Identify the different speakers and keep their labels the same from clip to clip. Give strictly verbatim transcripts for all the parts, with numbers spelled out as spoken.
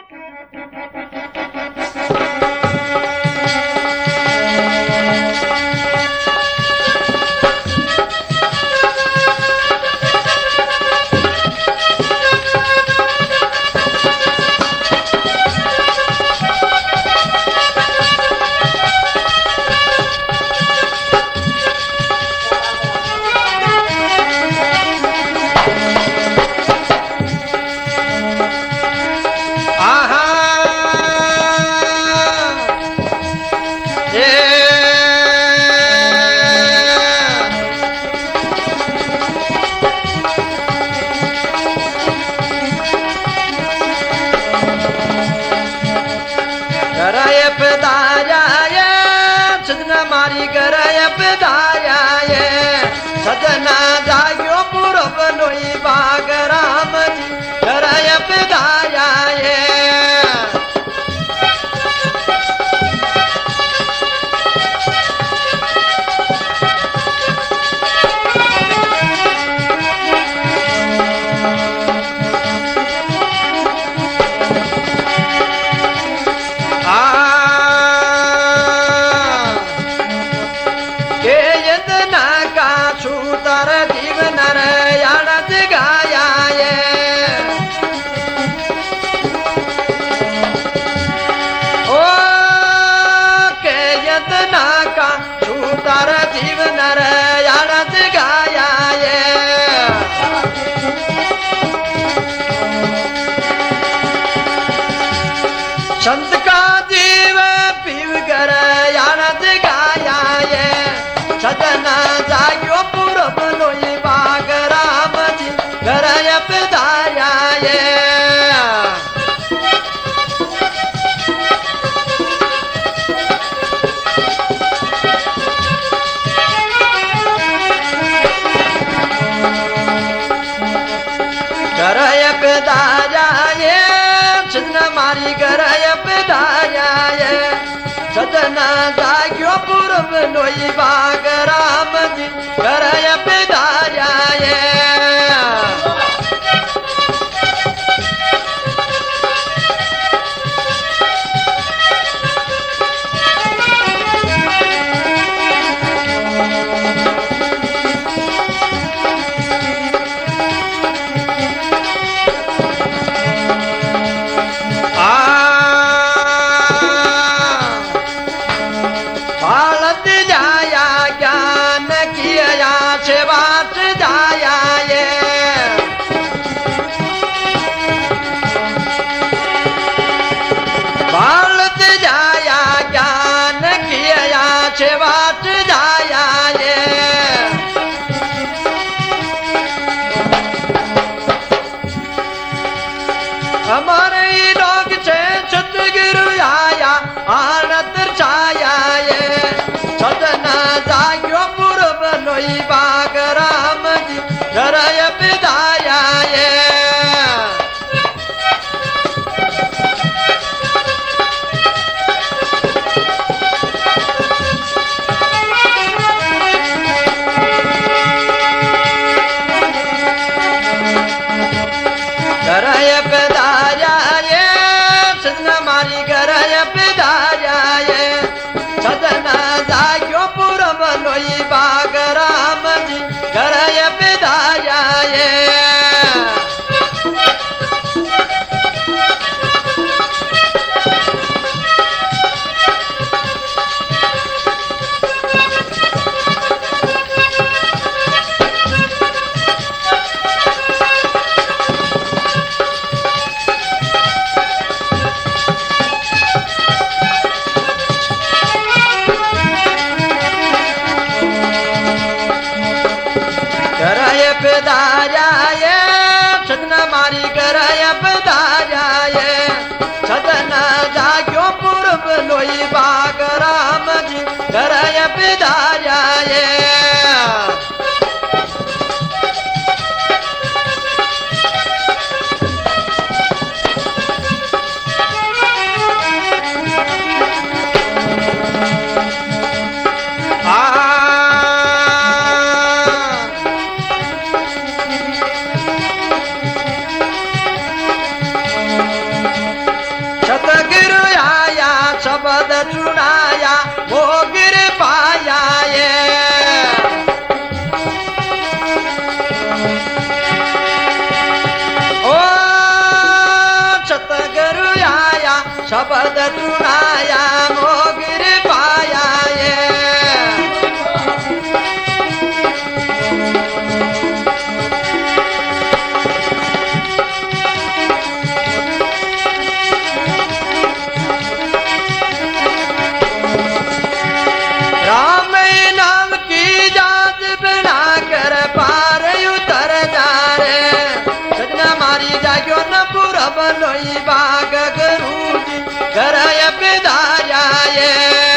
Speaker 1: सजना जाग्यो पूरब लोई बाग राम जी करय पिदाया ये संत का जीव पीव कर यानत गाया ये सजना जाग्यो पूरब लोई बाग राम जी करय पिदाया ये करय पिदाया ये सजना मारी करय सजना जाग्यो पूरब लोई बाग राम जी करय पिदाया ये हमारे लोग छे सतगुरु आया आनंद छाया ये सजना जाग्यो पूरब लोई बाग राम जी करय पिदाया ये करय पिदाया ये सजना मारी करय पिदाया ये सजना जाग्यो पूरब लोई बाग राम जी करय पिदाया ये पिदाया ये सजना मारी करय पिदाया ये सजना जाग्यो पूरब लोई बाग राम जी करय पिदाया ये शब्द सुनाया वो गिर पाया ये ओ सतगुरु आया शब्द सुनाया वो गिर पाया ये राम नाम की जात बना कर पार उतर जा रे सजना मारी जाग्यो न पूरब लोई बाग गरूजी करय पिदाया ये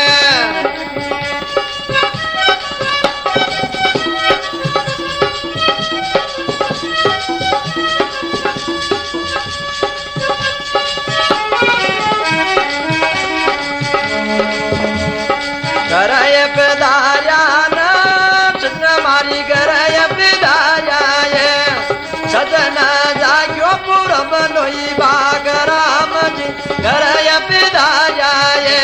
Speaker 1: करय पिदाया न चंद्र मारी करय पिदाया ये सजना जाग्यो पूरब लोई बाग राम जी करय पिदाया ये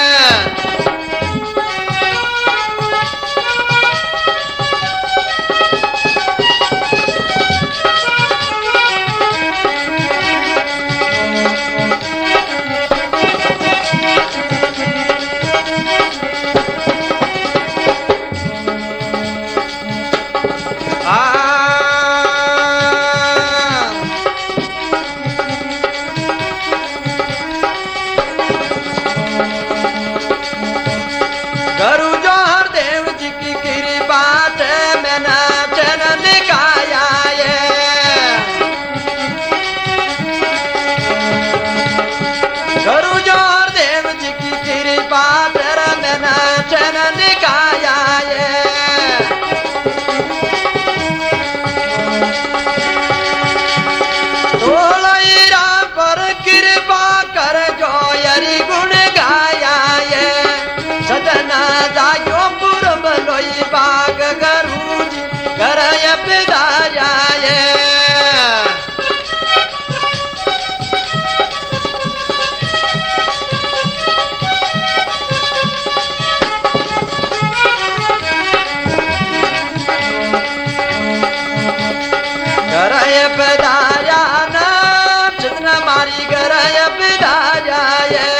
Speaker 1: गुरु जोहर देव जी की कृपा से मैंने चैन दिखाया ये गुरु जोहर देव जी की कृपा से मैंने चैन दिखाया ये तोलईरा पर कृपा कर जो यरी गुण गाया ये सजना जाग्यो पूरब लोई बाग गरूजी करय पिदाया ये करय पिदाया न चंद्र मारी करय पिदाया ये